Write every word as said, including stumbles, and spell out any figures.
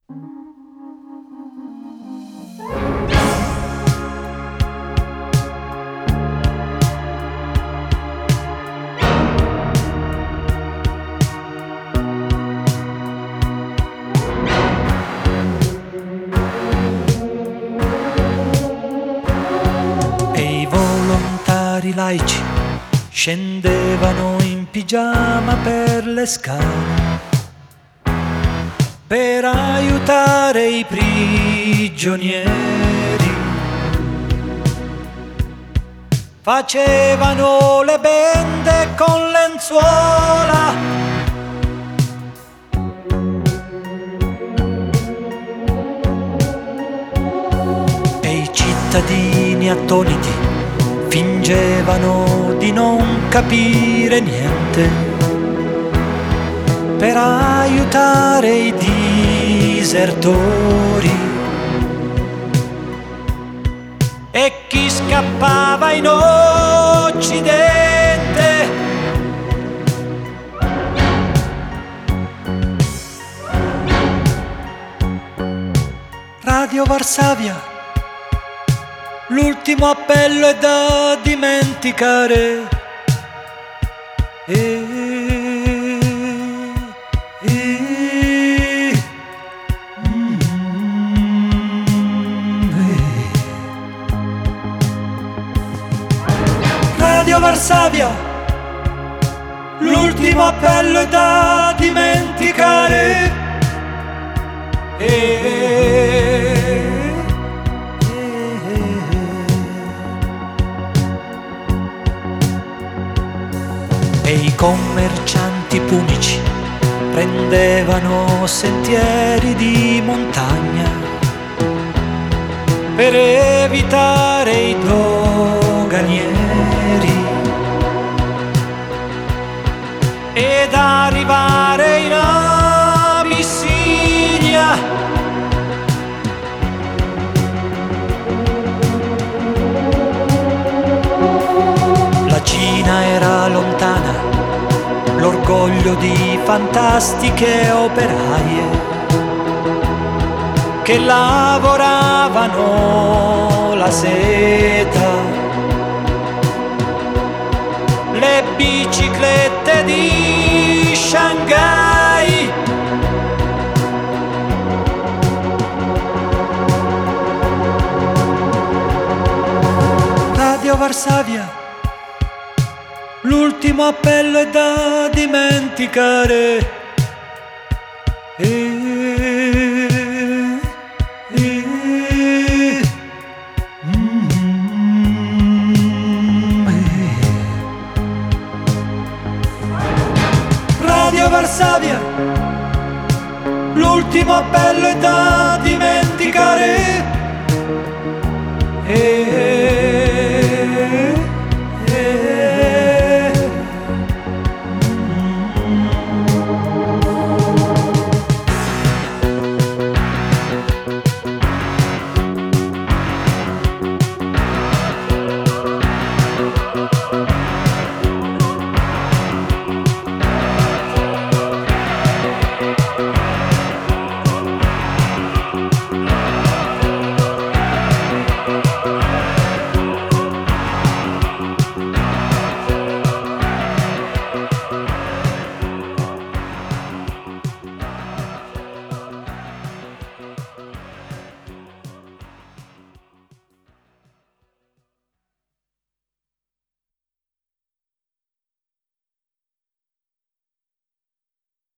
Laici scendevano in pigiama per le scale per aiutare i prigionieri. Facevano le bende con lenzuola e i cittadini attoniti fingevano di non capire niente per aiutare i disertori. E chi scappava in Occidente Radio Varsavia, l'ultimo appello è da dimenticare. E, e, mm, e. Radio Varsavia, l'ultimo appello è da dimenticare. E, E i commercianti punici prendevano sentieri di montagna per evitare i doganieri ed arrivare in Abissinia. La Cina era lontana, l'orgoglio di fantastiche operaie che lavoravano la seta, le biciclette di Shanghai. Radio Varsavia, l'ultimo appello è da dimenticare. E, e, mm, e. Radio Varsavia, l'ultimo appello è da dimenticare.